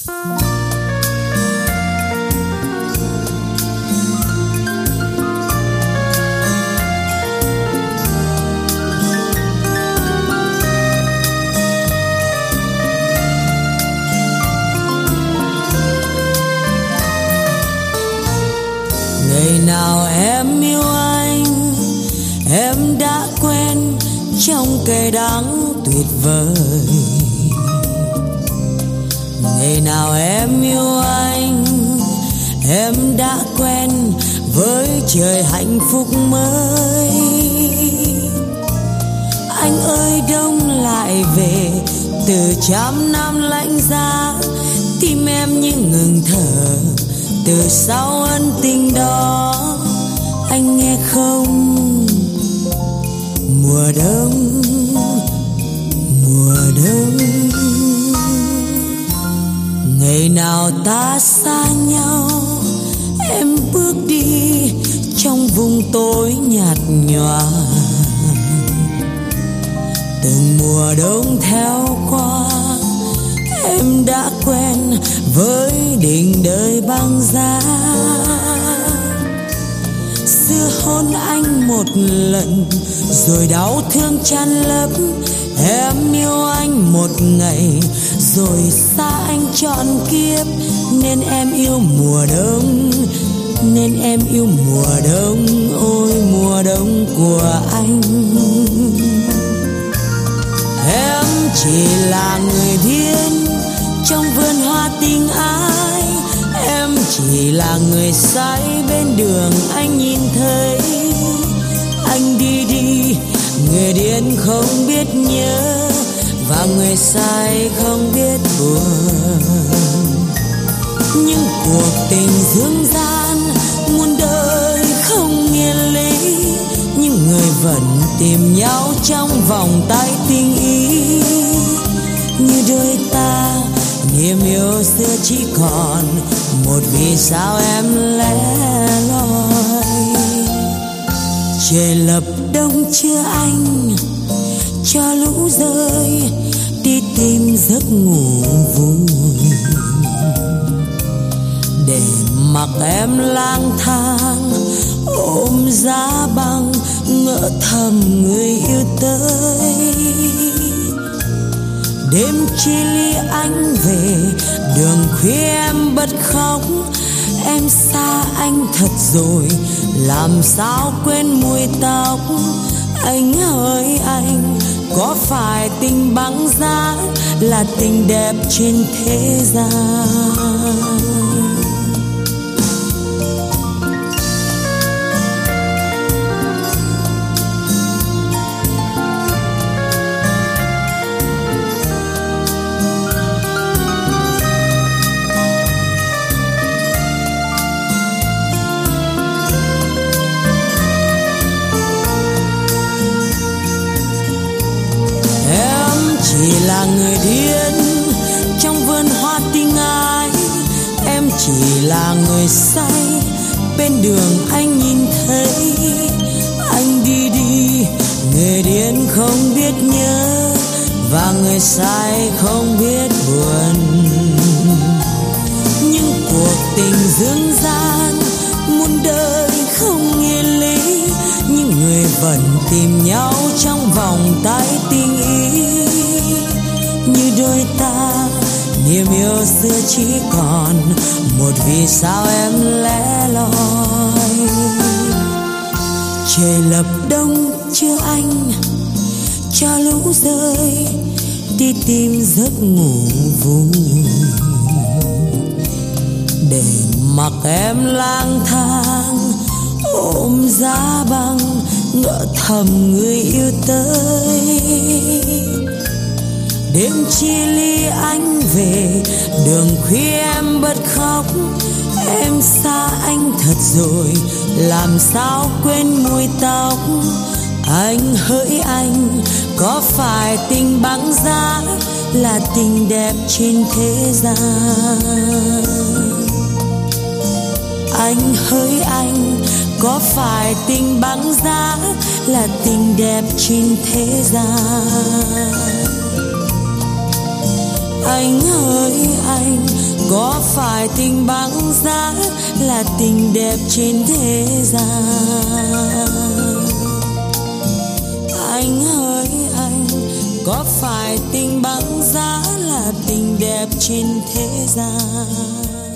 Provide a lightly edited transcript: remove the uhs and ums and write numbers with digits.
Ngày nào em yêu anh, em đã quen trong cay đắng tuyệt vời. Ngày nào em yêu anh, em đã quen với trời hạnh phúc mới. Anh ơi đông lại về, từ trăm năm lạnh giá, tim em như ngừng thở. Từ sau ân tình đó, anh nghe không? Mùa đông, mùa đông. Ngày nào ta xa nhau, em bước đi trong vùng tối nhạt nhòa. Từng mùa đông theo qua, em đã quen với đình đời băng giá. Xưa hôn anh một lần, rồi đau thương tràn lấp. Em yêu anh một ngày, rồi xa anh trọn kiếp. Nên em yêu mùa đông, nên em yêu mùa đông. Ôi mùa đông của anh. Em chỉ là người điên trong vườn hoa tình ái. Em chỉ là người say bên đường anh nhìn thấy. Anh đi đi, người điên không biết nhớ, và người say không biết buồn. Nhưng cuộc tình dương gian muôn đời không nghiền lý, nhưng người vẫn tìm nhau trong vòng tay tình ý. Như đôi ta niềm yêu xưa chỉ còn một vì sao em lẻ loi. Trời lập đông chưa anh, cho lũ rơi đi tìm giấc ngủ vui. Để mặc em lang thang ôm giá băng, ngỡ thầm người yêu tới. Đêm chia ly anh về, đường khuya em bật khóc. Em xa anh thật rồi, làm sao quên mùi tóc. Anh ơi anh, có phải tình băng giá là tình đẹp trên thế gian? Chỉ là người điên trong vườn hoa tình ái. Em chỉ là người say bên đường anh nhìn thấy. Anh đi đi, người điên không biết nhớ, và người say không biết buồn. Nhưng cuộc tình dương gian muôn đời không nghiền lý, nhưng người vẫn tìm nhau trong vòng tay tình ý. Như đôi ta niềm yêu xưa chỉ còn một vì sao em lẻ loi. Trời lập đông chưa anh, cho lũ rơi đi tìm giấc ngủ vui. Để mặc em lang thang ôm giá băng, ngỡ thầm người yêu tới. Đêm chia ly anh về, đường khuya em bật khóc. Em xa anh thật rồi, làm sao quên mùi tóc. Anh hỡi anh, có phải tình băng giá là tình đẹp trên thế gian? Anh hỡi anh, có phải tình băng giá là tình đẹp trên thế gian? Anh ơi anh, Có phải tình băng giá là tình đẹp trên thế gian? Anh hỡi anh, có phải tình băng giá là tình đẹp trên thế gian?